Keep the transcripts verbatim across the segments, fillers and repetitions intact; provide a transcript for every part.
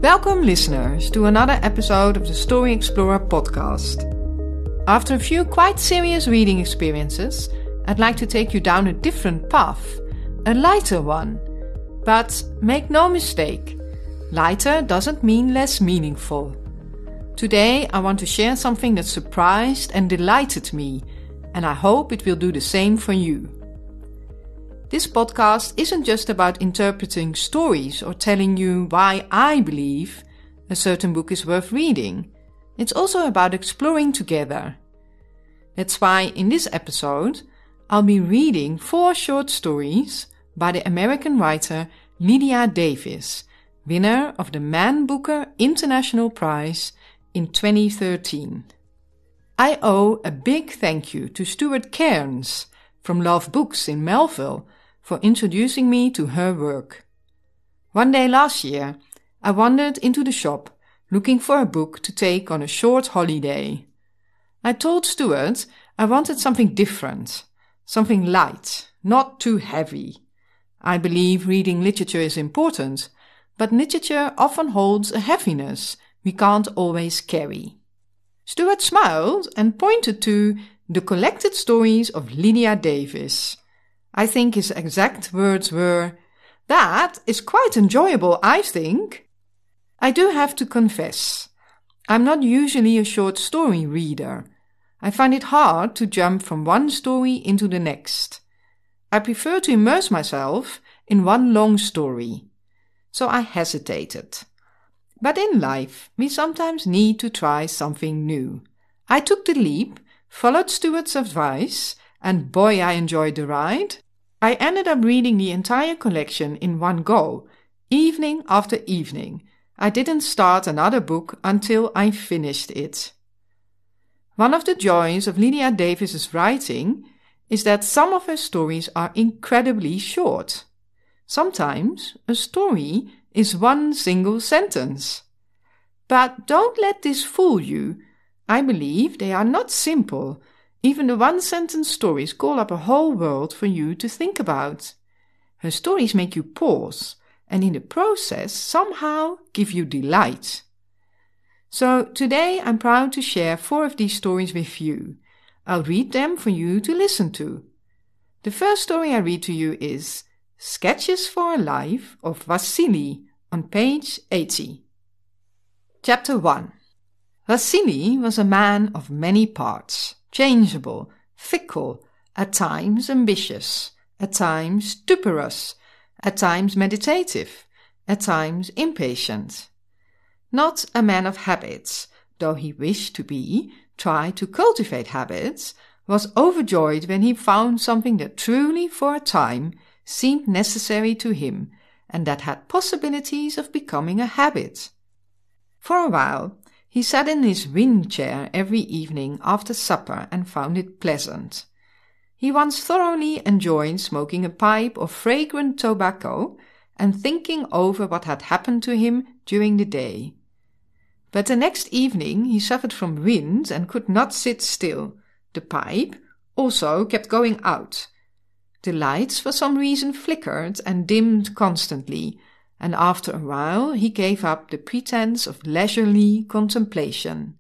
Welcome, listeners, to another episode of the Story Explorer podcast. After a few quite serious reading experiences, I'd like to take you down a different path, a lighter one. But make no mistake, lighter doesn't mean less meaningful. Today, I want to share something that surprised and delighted me, and I hope it will do the same for you. This podcast isn't just about interpreting stories or telling you why I believe a certain book is worth reading. It's also about exploring together. That's why in this episode, I'll be reading four short stories by the American writer Lydia Davis, winner of the Man Booker International Prize in twenty thirteen. I owe a big thank you to Stuart Cairns from Love Books in Melville for introducing me to her work. One day last year, I wandered into the shop looking for a book to take on a short holiday. I told Stuart I wanted something different, something light, not too heavy. I believe reading literature is important, but literature often holds a heaviness we can't always carry. Stuart smiled and pointed to The Collected Stories of Lydia Davis. I think his exact words were, "That is quite enjoyable, I think." I do have to confess, I'm not usually a short story reader. I find it hard to jump from one story into the next. I prefer to immerse myself in one long story. So I hesitated. But in life, we sometimes need to try something new. I took the leap, followed Stuart's advice, and boy, I enjoyed the ride. I ended up reading the entire collection in one go, evening after evening. I didn't start another book until I finished it. One of the joys of Lydia Davis's writing is that some of her stories are incredibly short. Sometimes a story is one single sentence. But don't let this fool you. I believe they are not simple. Even the one-sentence stories call up a whole world for you to think about. Her stories make you pause, and in the process somehow give you delight. So today I'm proud to share four of these stories with you. I'll read them for you to listen to. The first story I read to you is Sketches for a Life of Vasily on page eighty. Chapter one. Vasily was a man of many parts. Changeable, fickle, at times ambitious, at times stuporous, at times meditative, at times impatient. Not a man of habits, though he wished to be, tried to cultivate habits, was overjoyed when he found something that truly for a time seemed necessary to him and that had possibilities of becoming a habit. For a while, he sat in his wing chair every evening after supper and found it pleasant. He once thoroughly enjoyed smoking a pipe of fragrant tobacco and thinking over what had happened to him during the day. But the next evening he suffered from wind and could not sit still. The pipe also kept going out. The lights for some reason flickered and dimmed constantly, and after a while he gave up the pretense of leisurely contemplation.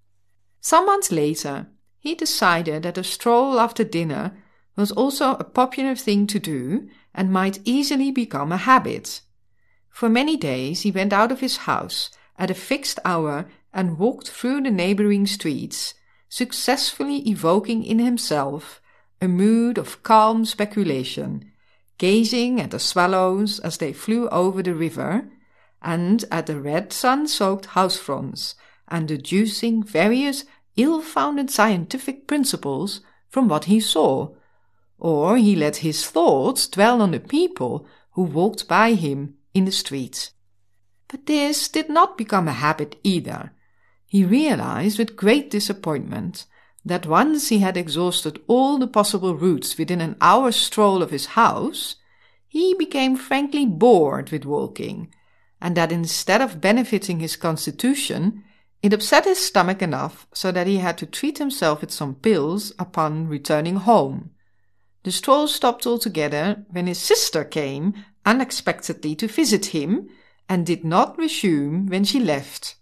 Some months later, he decided that a stroll after dinner was also a popular thing to do and might easily become a habit. For many days he went out of his house at a fixed hour and walked through the neighboring streets, successfully evoking in himself a mood of calm speculation, gazing at the swallows as they flew over the river, and at the red sun-soaked house fronts, and deducing various ill-founded scientific principles from what he saw. Or he let his thoughts dwell on the people who walked by him in the streets. But this did not become a habit either. He realized with great disappointment that once he had exhausted all the possible routes within an hour's stroll of his house, he became frankly bored with walking, and that instead of benefiting his constitution, it upset his stomach enough so that he had to treat himself with some pills upon returning home. The stroll stopped altogether when his sister came unexpectedly to visit him and did not resume when she left.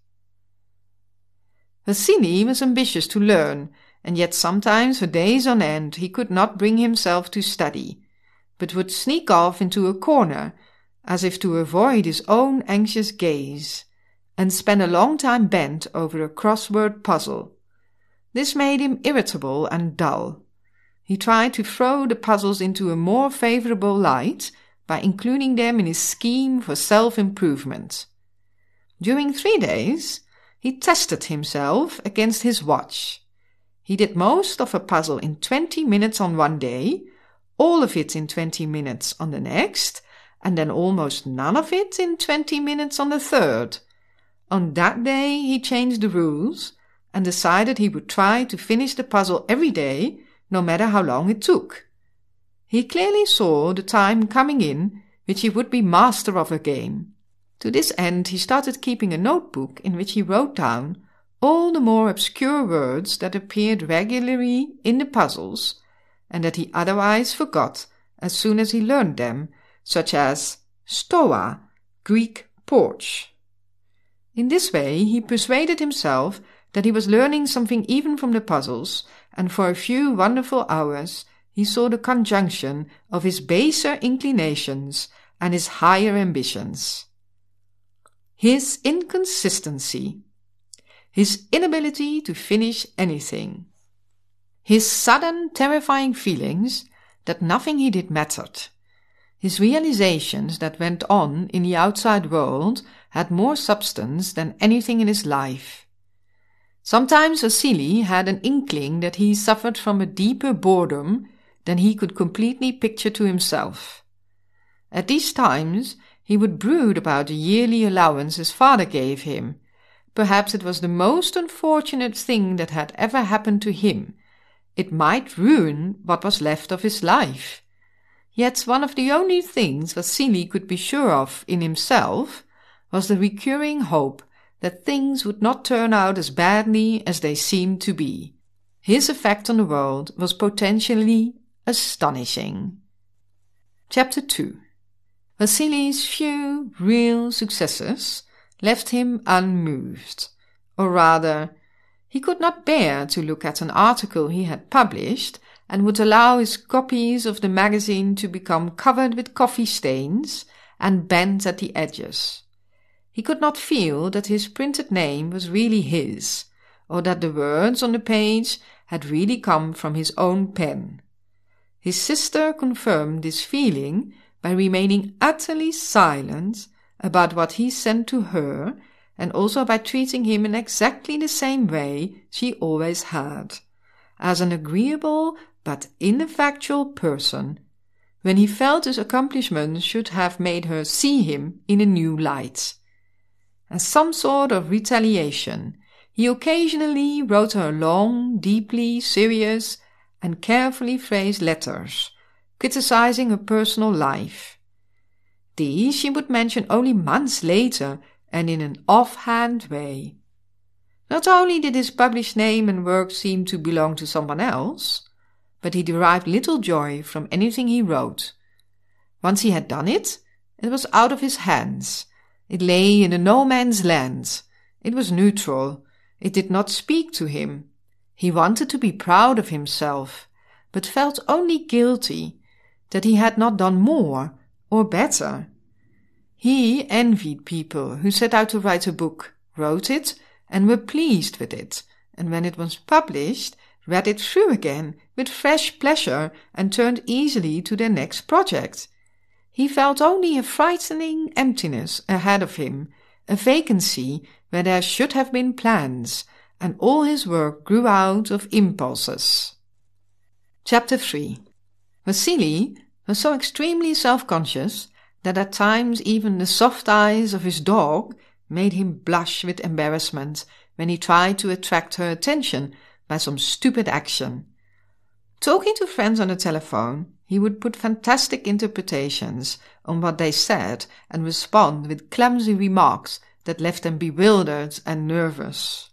Vasily was ambitious to learn, and yet sometimes for days on end he could not bring himself to study, but would sneak off into a corner, as if to avoid his own anxious gaze, and spend a long time bent over a crossword puzzle. This made him irritable and dull. He tried to throw the puzzles into a more favourable light by including them in his scheme for self-improvement. During three days, he tested himself against his watch. He did most of a puzzle in twenty minutes on one day, all of it in twenty minutes on the next, and then almost none of it in twenty minutes on the third. On that day he changed the rules and decided he would try to finish the puzzle every day, no matter how long it took. He clearly saw the time coming in which he would be master of a game. To this end he started keeping a notebook in which he wrote down all the more obscure words that appeared regularly in the puzzles, and that he otherwise forgot as soon as he learned them, such as stoa, Greek porch. In this way he persuaded himself that he was learning something even from the puzzles, and for a few wonderful hours he saw the conjunction of his baser inclinations and his higher ambitions. His inconsistency, his inability to finish anything, his sudden terrifying feelings that nothing he did mattered, his realizations that went on in the outside world had more substance than anything in his life. Sometimes Vasily had an inkling that he suffered from a deeper boredom than he could completely picture to himself. At these times he would brood about the yearly allowance his father gave him. Perhaps it was the most unfortunate thing that had ever happened to him. It might ruin what was left of his life. Yet one of the only things Vasily could be sure of in himself was the recurring hope that things would not turn out as badly as they seemed to be. His effect on the world was potentially astonishing. Chapter two. Vasily's few real successes left him unmoved, or rather, he could not bear to look at an article he had published and would allow his copies of the magazine to become covered with coffee stains and bent at the edges. He could not feel that his printed name was really his, or that the words on the page had really come from his own pen. His sister confirmed this feeling by remaining utterly silent about what he sent to her, and also by treating him in exactly the same way she always had, as an agreeable but ineffectual person, when he felt his accomplishments should have made her see him in a new light. As some sort of retaliation, he occasionally wrote her long, deeply serious and carefully phrased letters, criticizing her personal life. These she would mention only months later and in an offhand way. Not only did his published name and work seem to belong to someone else, but he derived little joy from anything he wrote. Once he had done it, it was out of his hands. It lay in a no-man's land. It was neutral. It did not speak to him. He wanted to be proud of himself, but felt only guilty that he had not done more or better. He envied people who set out to write a book, wrote it, and were pleased with it, and when it was published, read it through again with fresh pleasure and turned easily to their next project. He felt only a frightening emptiness ahead of him, a vacancy where there should have been plans, and all his work grew out of impulses. Chapter three. Vasily was so extremely self-conscious that at times even the soft eyes of his dog made him blush with embarrassment when he tried to attract her attention by some stupid action. Talking to friends on the telephone, he would put fantastic interpretations on what they said and respond with clumsy remarks that left them bewildered and nervous.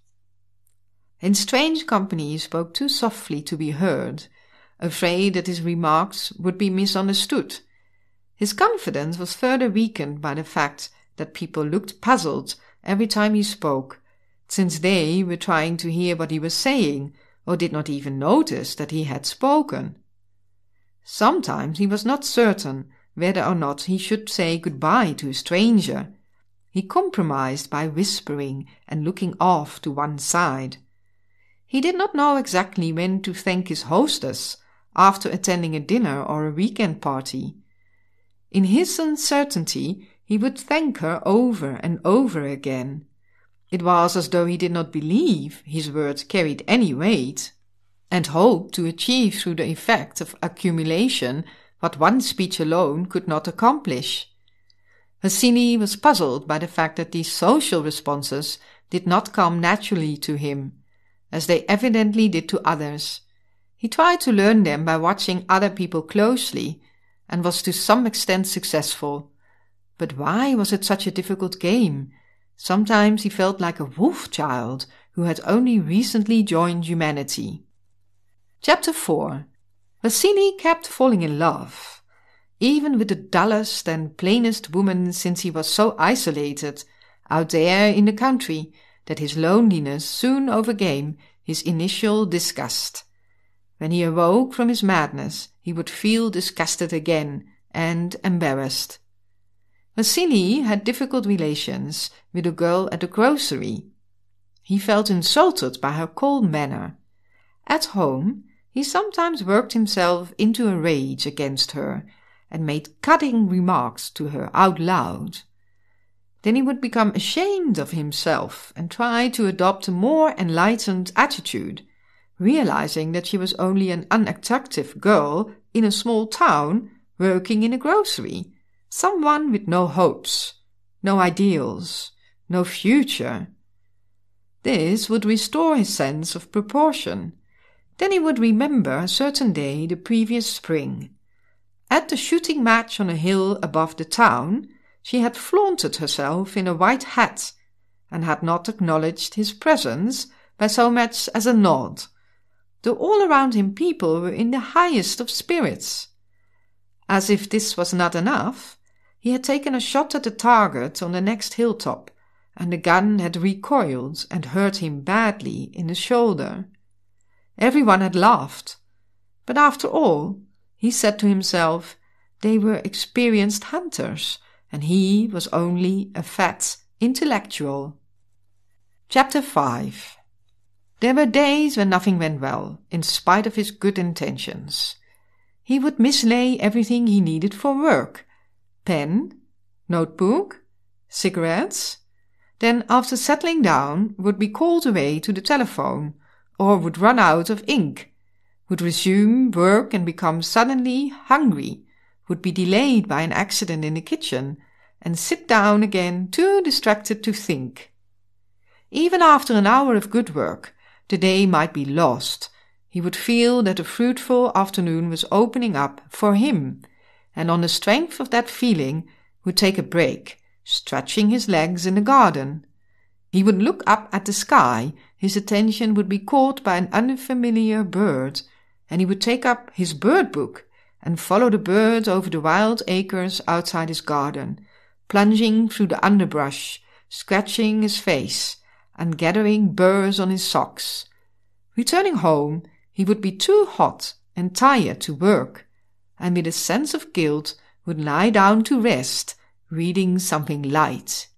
In strange company he spoke too softly to be heard, afraid that his remarks would be misunderstood. His confidence was further weakened by the fact that people looked puzzled every time he spoke, since they were trying to hear what he was saying, or did not even notice that he had spoken. Sometimes he was not certain whether or not he should say goodbye to a stranger. He compromised by whispering and looking off to one side. He did not know exactly when to thank his hostess after attending a dinner or a weekend party. In his uncertainty, he would thank her over and over again. It was as though he did not believe his words carried any weight, and hoped to achieve through the effect of accumulation what one speech alone could not accomplish. Rossini was puzzled by the fact that these social responses did not come naturally to him, as they evidently did to others. He tried to learn them by watching other people closely, and was to some extent successful. But why was it such a difficult game? Sometimes he felt like a wolf child who had only recently joined humanity. Chapter four. Rossini kept falling in love, even with the dullest and plainest woman, since he was so isolated out there in the country that his loneliness soon overcame his initial disgust. When he awoke from his madness, he would feel disgusted again and embarrassed. Rossini had difficult relations with a girl at the grocery. He felt insulted by her cold manner. At home, he sometimes worked himself into a rage against her and made cutting remarks to her out loud. Then he would become ashamed of himself and try to adopt a more enlightened attitude, realizing that she was only an unattractive girl in a small town working in a grocery, someone with no hopes, no ideals, no future. This would restore his sense of proportion. Then he would remember a certain day the previous spring. At the shooting match on a hill above the town, she had flaunted herself in a white hat, and had not acknowledged his presence by so much as a nod, though all around him people were in the highest of spirits. As if this was not enough, he had taken a shot at the target on the next hilltop, and the gun had recoiled and hurt him badly in the shoulder. Everyone had laughed, but after all, he said to himself, they were experienced hunters, and he was only a fat intellectual. Chapter five. There were days when nothing went well, in spite of his good intentions. He would mislay everything he needed for work: pen, notebook, cigarettes. Then, after settling down, would be called away to the telephone, or would run out of ink, would resume work and become suddenly hungry, would be delayed by an accident in the kitchen, and sit down again too distracted to think. Even after an hour of good work, the day might be lost. He would feel that a fruitful afternoon was opening up for him, and on the strength of that feeling would take a break, stretching his legs in the garden. He would look up at the sky, his attention would be caught by an unfamiliar bird, and he would take up his bird book and follow the bird over the wild acres outside his garden, plunging through the underbrush, scratching his face, and gathering burrs on his socks. Returning home, he would be too hot and tired to work, and with a sense of guilt would lie down to rest, reading something light.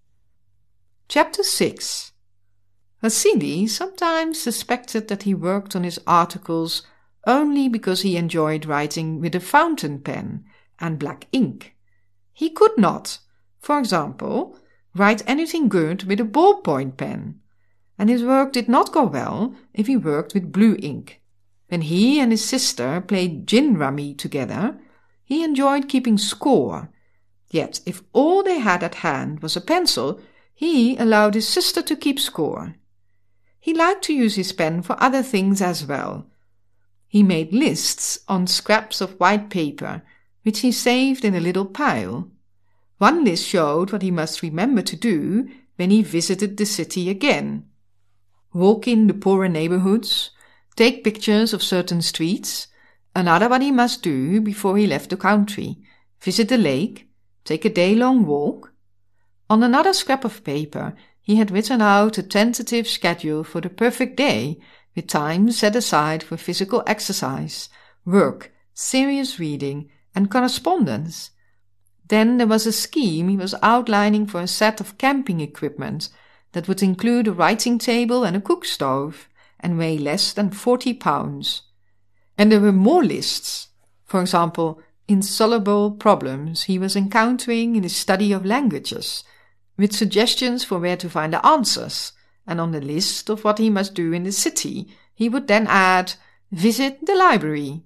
Chapter six. Rossini sometimes suspected that he worked on his articles only because he enjoyed writing with a fountain pen and black ink. He could not, for example, write anything good with a ballpoint pen, and his work did not go well if he worked with blue ink. When he and his sister played gin rummy together, he enjoyed keeping score, yet if all they had at hand was a pencil, he allowed his sister to keep score. He liked to use his pen for other things as well. He made lists on scraps of white paper, which he saved in a little pile. One list showed what he must remember to do when he visited the city again: walk in the poorer neighborhoods, take pictures of certain streets. Another what he must do before he left the country: visit the lake, take a day-long walk. On another scrap of paper he had written out a tentative schedule for the perfect day, with time set aside for physical exercise, work, serious reading, and correspondence. Then there was a scheme he was outlining for a set of camping equipment that would include a writing table and a cook stove, and weigh less than forty pounds. And there were more lists. For example, insoluble problems he was encountering in his study of languages, with suggestions for where to find the answers, and on the list of what he must do in the city, he would then add, visit the library.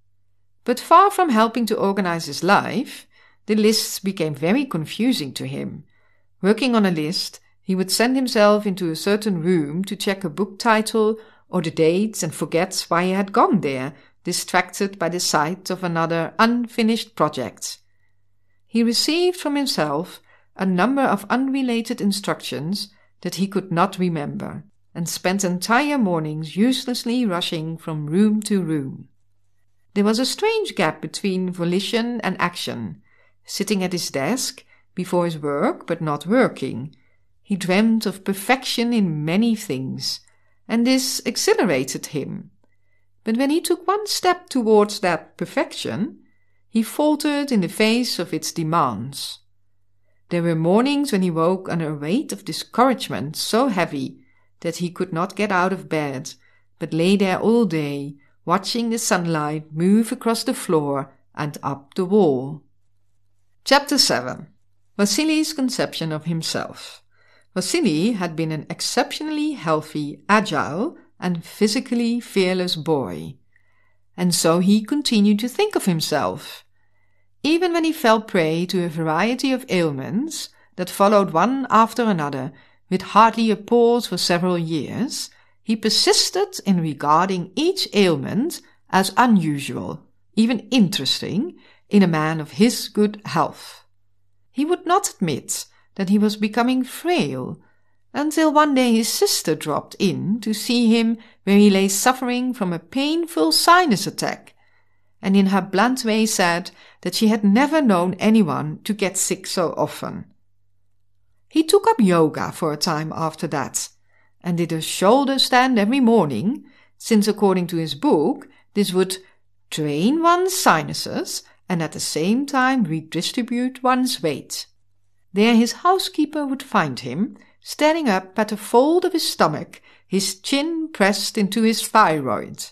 But far from helping to organize his life, the lists became very confusing to him. Working on a list, he would send himself into a certain room to check a book title or the dates and forget why he had gone there, distracted by the sight of another unfinished project. He received from himself a number of unrelated instructions that he could not remember, and spent entire mornings uselessly rushing from room to room. There was a strange gap between volition and action. Sitting at his desk, before his work, but not working, he dreamt of perfection in many things, and this exhilarated him. But when he took one step towards that perfection, he faltered in the face of its demands. There were mornings when he woke under a weight of discouragement so heavy that he could not get out of bed, but lay there all day, watching the sunlight move across the floor and up the wall. Chapter seven. Wassili's conception of himself. Wassili had been an exceptionally healthy, agile, and physically fearless boy, and so he continued to think of himself. Even when he fell prey to a variety of ailments that followed one after another with hardly a pause for several years, he persisted in regarding each ailment as unusual, even interesting, in a man of his good health. He would not admit that he was becoming frail, until one day his sister dropped in to see him where he lay suffering from a painful sinus attack, and in her blunt way said that she had never known anyone to get sick so often. He took up yoga for a time after that, and did a shoulder stand every morning, since according to his book this would train one's sinuses and at the same time redistribute one's weight. There his housekeeper would find him, standing up at a fold of his stomach, his chin pressed into his thyroid.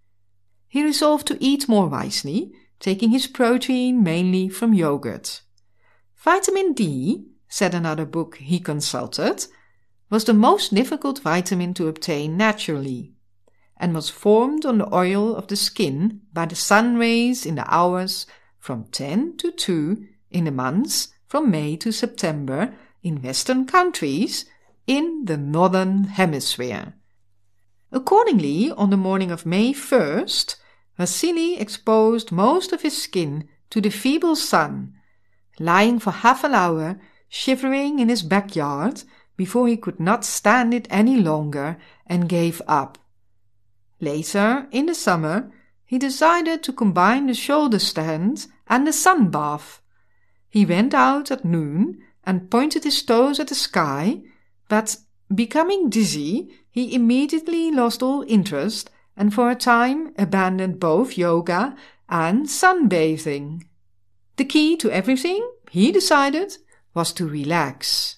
He resolved to eat more wisely, taking his protein mainly from yogurt. Vitamin D, said another book he consulted, was the most difficult vitamin to obtain naturally, and was formed on the oil of the skin by the sun rays in the hours from ten to two in the months from May to September in Western countries in the Northern Hemisphere. Accordingly, on the morning of May first, Wassili exposed most of his skin to the feeble sun, lying for half an hour shivering in his backyard before he could not stand it any longer and gave up. Later, in the summer, he decided to combine the shoulder stand and the sun bath. He went out at noon and pointed his toes at the sky, but becoming dizzy, he immediately lost all interest and for a time abandoned both yoga and sunbathing. The key to everything, he decided, was to relax.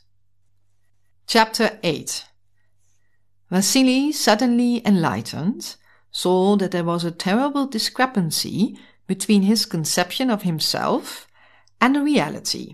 Chapter eight. Wassili, suddenly enlightened, saw that there was a terrible discrepancy between his conception of himself and the reality.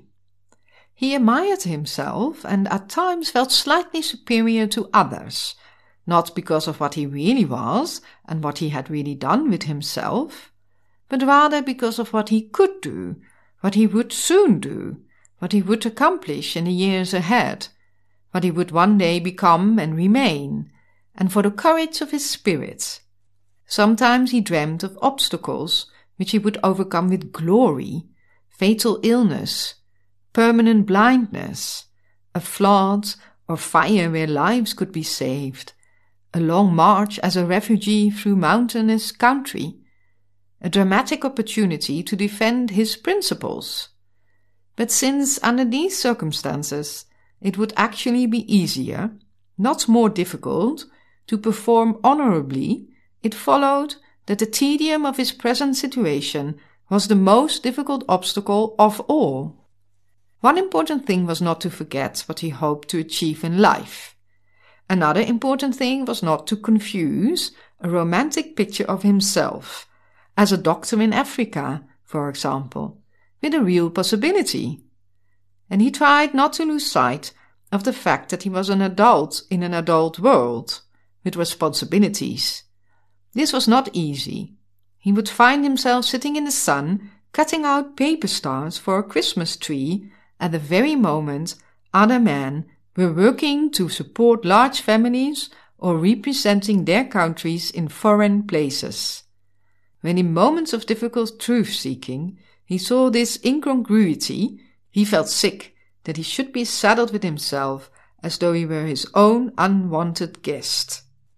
He admired himself and at times felt slightly superior to others, not because of what he really was and what he had really done with himself, but rather because of what he could do, what he would soon do, what he would accomplish in the years ahead, what he would one day become and remain, and for the courage of his spirit. Sometimes he dreamt of obstacles which he would overcome with glory, fatal illness, permanent blindness, a flood or fire where lives could be saved, a long march as a refugee through mountainous country, a dramatic opportunity to defend his principles. But since under these circumstances it would actually be easier, not more difficult, to perform honorably, it followed that the tedium of his present situation was the most difficult obstacle of all. One important thing was not to forget what he hoped to achieve in life. Another important thing was not to confuse a romantic picture of himself, as a doctor in Africa, for example, with a real possibility. And he tried not to lose sight of the fact that he was an adult in an adult world, with responsibilities. This was not easy. He would find himself sitting in the sun, cutting out paper stars for a Christmas tree at the very moment other men were working to support large families or representing their countries in foreign places. When in moments of difficult truth-seeking he saw this incongruity, he felt sick that he should be saddled with himself as though he were his own unwanted guest.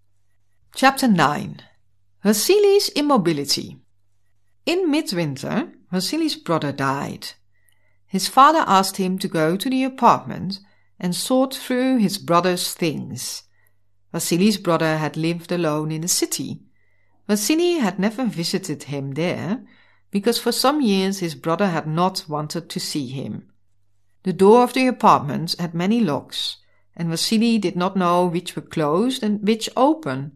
Chapter nine. Wassili's immobility. In midwinter, Wassili's brother died. His father asked him to go to the apartment and sort through his brother's things. Wassili's brother had lived alone in the city. Wassili had never visited him there, because for some years his brother had not wanted to see him. The door of the apartment had many locks, and Wassili did not know which were closed and which open.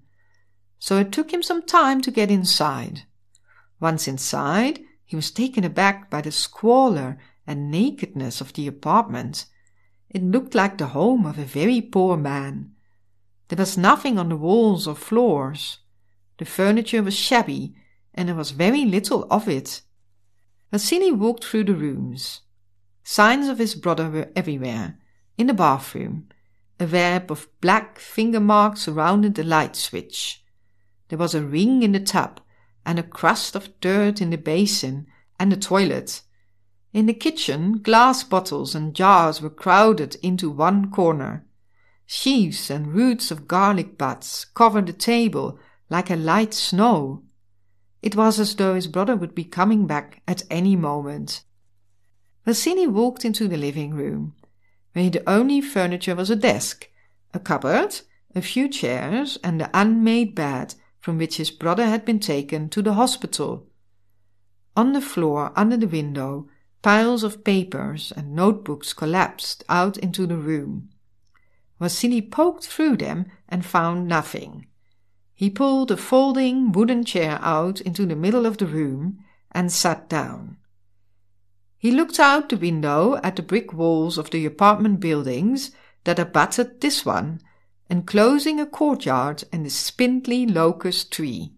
So it took him some time to get inside. Once inside, he was taken aback by the squalor and nakedness of the apartment. It looked like the home of a very poor man. There was nothing on the walls or floors. The furniture was shabby, and there was very little of it. Wassili walked through the rooms. Signs of his brother were everywhere. In the bathroom, a web of black finger marks surrounded the light switch. There was a ring in the tub, and a crust of dirt in the basin and the toilet. In the kitchen, glass bottles and jars were crowded into one corner. Sheaves and roots of garlic buds covered the table like a light snow. It was as though his brother would be coming back at any moment. Wassili walked into the living room, where the only furniture was a desk, a cupboard, a few chairs, and the unmade bed from which his brother had been taken to the hospital. On the floor under the window, piles of papers and notebooks collapsed out into the room. Wassili poked through them and found nothing. He pulled a folding wooden chair out into the middle of the room and sat down. He looked out the window at the brick walls of the apartment buildings that abutted this one, enclosing a courtyard and a spindly locust tree.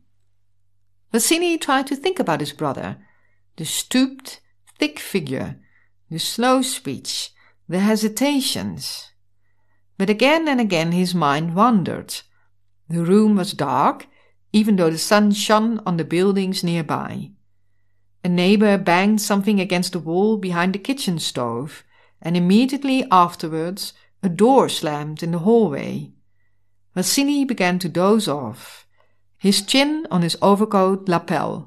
Wassili tried to think about his brother, the stooped, thick figure, the slow speech, the hesitations. But again and again his mind wandered. The room was dark, even though the sun shone on the buildings nearby. A neighbor banged something against the wall behind the kitchen stove, and immediately afterwards a door slammed in the hallway. Wassili began to doze off, his chin on his overcoat lapel.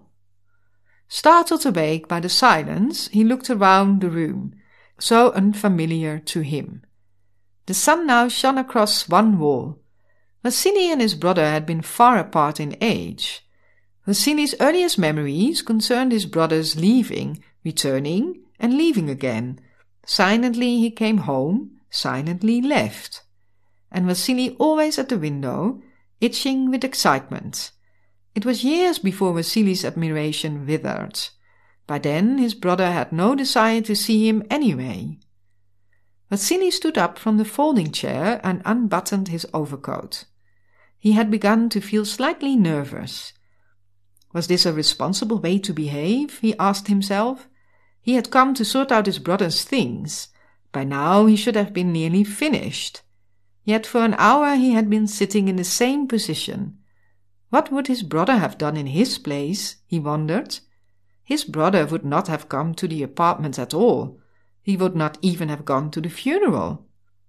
Startled awake by the silence, he looked around the room, so unfamiliar to him. The sun now shone across one wall. Wassili and his brother had been far apart in age. Wassili's earliest memories concerned his brother's leaving, returning, and leaving again. Silently he came home, silently left. And Wassili always at the window, itching with excitement. It was years before Wassili's admiration withered. By then his brother had no desire to see him anyway. Wassili stood up from the folding chair and unbuttoned his overcoat. He had begun to feel slightly nervous. Was this a responsible way to behave? He asked himself. He had come to sort out his brother's things. By now he should have been nearly finished. Yet for an hour he had been sitting in the same position. What would his brother have done in his place, he wondered. His brother would not have come to the apartment at all. He would not even have gone to the funeral.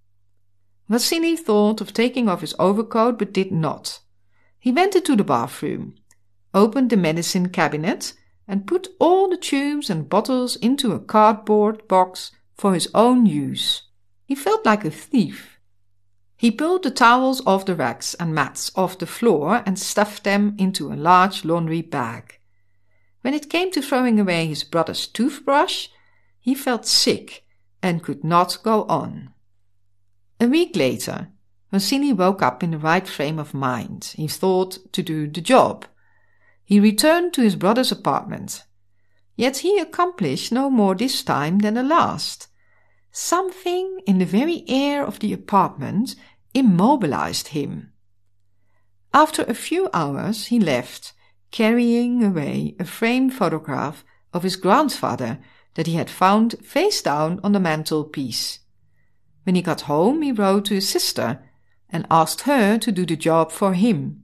Wassili thought of taking off his overcoat, but did not. He went into the bathroom, opened the medicine cabinet, and put all the tubes and bottles into a cardboard box for his own use. He felt like a thief. He pulled the towels off the racks and mats off the floor and stuffed them into a large laundry bag. When it came to throwing away his brother's toothbrush, he felt sick and could not go on. A week later, Rossini woke up in the right frame of mind, he thought, to do the job. He returned to his brother's apartment. Yet he accomplished no more this time than the last. Something in the very air of the apartment immobilized him. After a few hours he left, carrying away a framed photograph of his grandfather that he had found face down on the mantelpiece. When he got home, he wrote to his sister and asked her to do the job for him.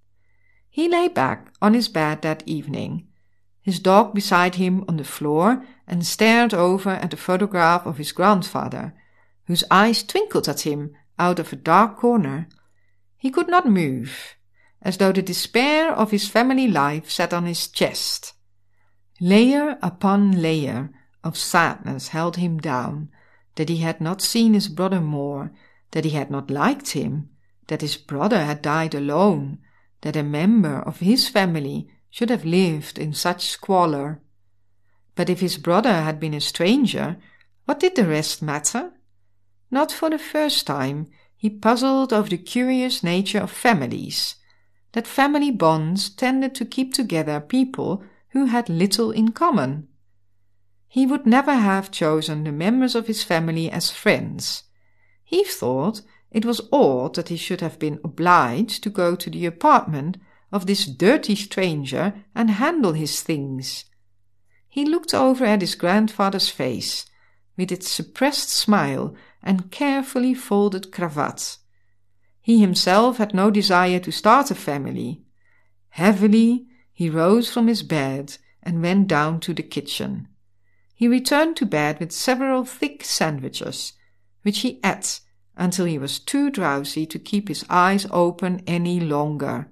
He lay back on his bed that evening, his dog beside him on the floor, and stared over at the photograph of his grandfather, whose eyes twinkled at him out of a dark corner. He could not move, as though the despair of his family life sat on his chest. Layer upon layer of sadness held him down, that he had not seen his brother more, that he had not liked him, that his brother had died alone, that a member of his family should have lived in such squalor. But if his brother had been a stranger, what did the rest matter? Not for the first time he puzzled over the curious nature of families, that family bonds tended to keep together people who had little in common. He would never have chosen the members of his family as friends. He thought it was odd that he should have been obliged to go to the apartment of this dirty stranger and handle his things. He looked over at his grandfather's face, with its suppressed smile and carefully folded cravat. He himself had no desire to start a family. Heavily he rose from his bed and went down to the kitchen. He returned to bed with several thick sandwiches, which he ate until he was too drowsy to keep his eyes open any longer.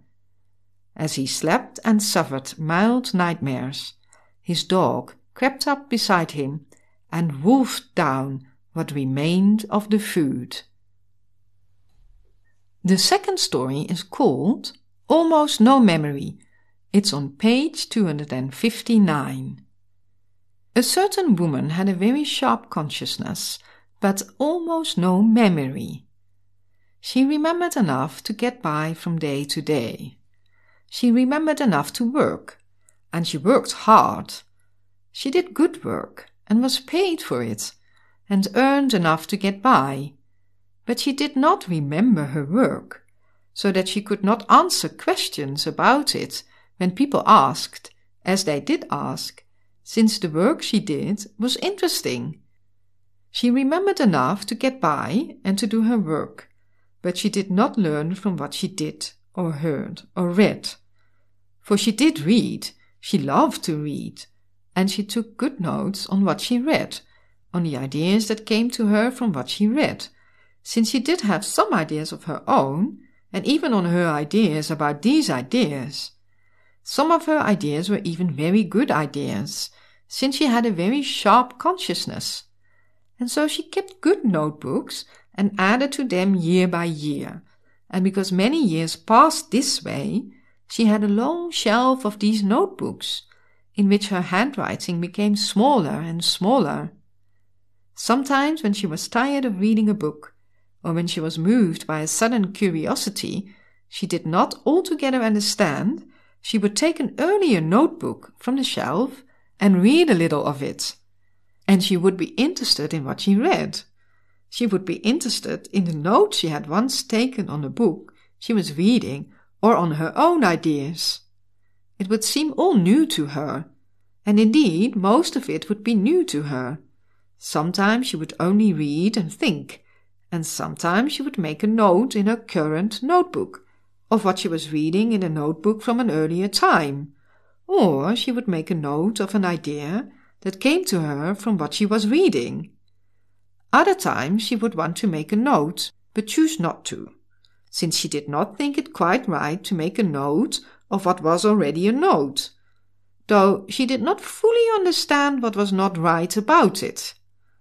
As he slept and suffered mild nightmares, his dog crept up beside him and wolfed down what remained of the food. The second story is called Almost No Memory. It's on page two hundred fifty-nine. A certain woman had a very sharp consciousness, but almost no memory. She remembered enough to get by from day to day. She remembered enough to work, and she worked hard. She did good work and was paid for it, and earned enough to get by. But she did not remember her work, so that she could not answer questions about it when people asked, as they did ask, since the work she did was interesting. She remembered enough to get by and to do her work, but she did not learn from what she did or heard or read. For she did read, she loved to read, and she took good notes on what she read, on the ideas that came to her from what she read, since she did have some ideas of her own, and even on her ideas about these ideas. Some of her ideas were even very good ideas, since she had a very sharp consciousness. And so she kept good notebooks and added to them year by year, and because many years passed this way, she had a long shelf of these notebooks, in which her handwriting became smaller and smaller. Sometimes when she was tired of reading a book, or when she was moved by a sudden curiosity she did not altogether understand, she would take an earlier notebook from the shelf and read a little of it. And she would be interested in what she read. She would be interested in the notes she had once taken on a book she was reading or on her own ideas. It would seem all new to her, and indeed most of it would be new to her. Sometimes she would only read and think, and sometimes she would make a note in her current notebook of what she was reading in a notebook from an earlier time, or she would make a note of an idea that came to her from what she was reading. Other times she would want to make a note, but choose not to, since she did not think it quite right to make a note of what was already a note, though she did not fully understand what was not right about it.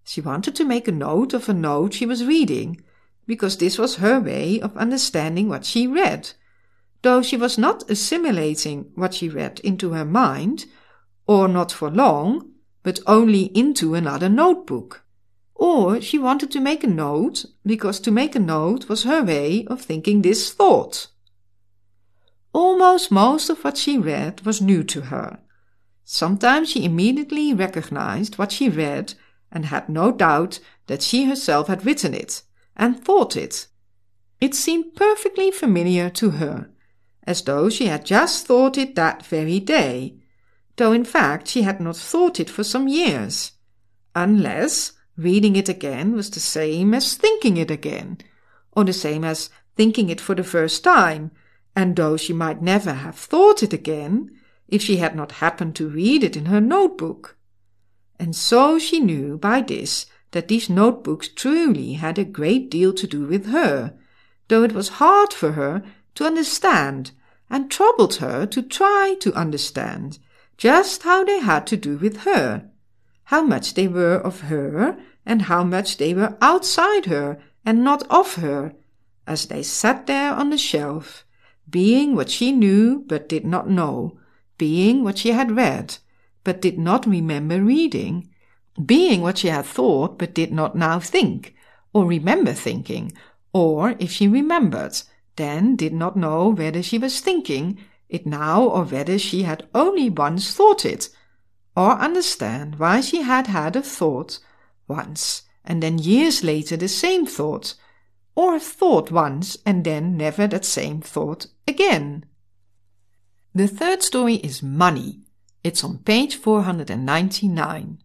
She wanted to make a note of a note she was reading, because this was her way of understanding what she read, though she was not assimilating what she read into her mind, or not for long, but only into another notebook. Or she wanted to make a note, because to make a note was her way of thinking this thought. Almost most of what she read was new to her. Sometimes she immediately recognized what she read and had no doubt that she herself had written it and thought it. It seemed perfectly familiar to her, as though she had just thought it that very day, though in fact she had not thought it for some years, unless reading it again was the same as thinking it again, or the same as thinking it for the first time, and though she might never have thought it again, if she had not happened to read it in her notebook. And so she knew by this that these notebooks truly had a great deal to do with her, though it was hard for her to understand, and troubled her to try to understand just how they had to do with her, how much they were of her, and how much they were outside her and not of her, as they sat there on the shelf, being what she knew but did not know, being what she had read, but did not remember reading, being what she had thought but did not now think, or remember thinking, or if she remembered, then did not know whether she was thinking it now or whether she had only once thought it, or understand why she had had a thought once and then years later the same thought, or thought once and then never that same thought again. The third story is Money. It's on page four hundred ninety-nine.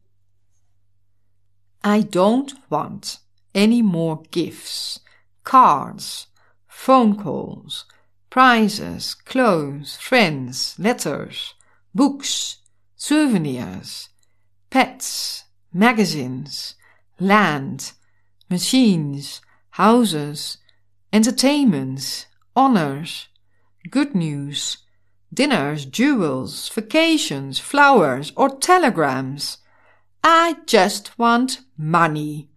I don't want any more gifts, cards, phone calls, prizes, clothes, friends, letters, books, souvenirs, pets, magazines, land, machines, houses, entertainments, honors, good news, dinners, jewels, vacations, flowers, or telegrams. I just want money.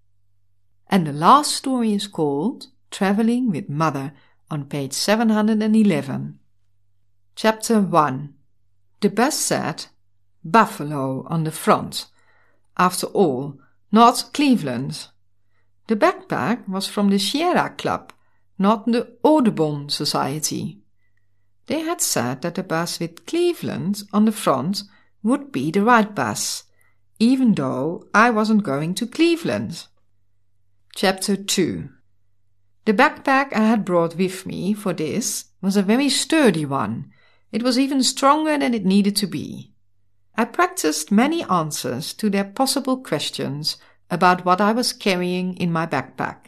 And the last story is called Traveling with Mother on page seven hundred eleven. Chapter one. The bus said Buffalo on the front. After all, not Cleveland. The backpack was from the Sierra Club, not the Audubon Society. They had said that the bus with Cleveland on the front would be the right bus, even though I wasn't going to Cleveland. Chapter two. The backpack I had brought with me for this was a very sturdy one. It was even stronger than it needed to be. I practiced many answers to their possible questions about what I was carrying in my backpack.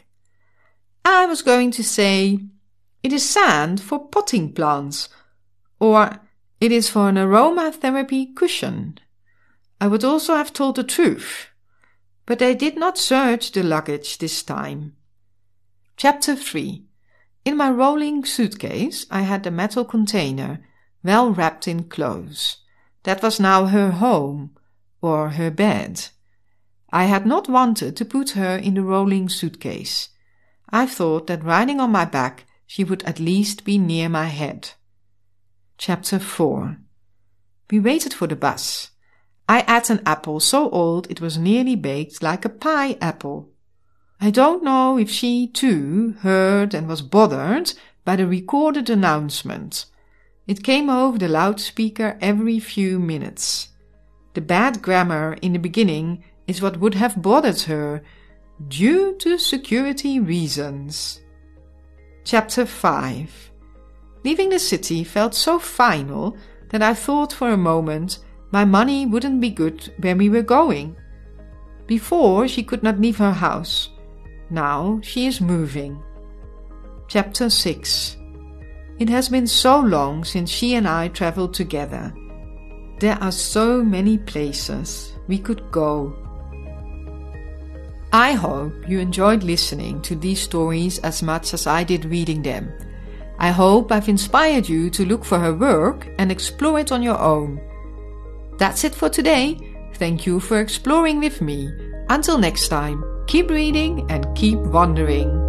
I was going to say, it is sand for potting plants, or it is for an aromatherapy cushion. I would also have told the truth, but they did not search the luggage this time. Chapter three. In my rolling suitcase I had the metal container, well wrapped in clothes. That was now her home, or her bed. I had not wanted to put her in the rolling suitcase. I thought that riding on my back she would at least be near my head. Chapter four. We waited for the bus. I ate an apple so old it was nearly baked like a pie apple. I don't know if she, too, heard and was bothered by the recorded announcement. It came over the loudspeaker every few minutes. The bad grammar in the beginning is what would have bothered her, due to security reasons. Chapter five. Leaving the city felt so final that I thought for a moment my money wouldn't be good where we were going. Before she could not leave her house. Now she is moving. Chapter six. It has been so long since she and I traveled together. There are so many places we could go. I hope you enjoyed listening to these stories as much as I did reading them. I hope I've inspired you to look for her work and explore it on your own. That's it for today. Thank you for exploring with me. Until next time, keep reading and keep wondering.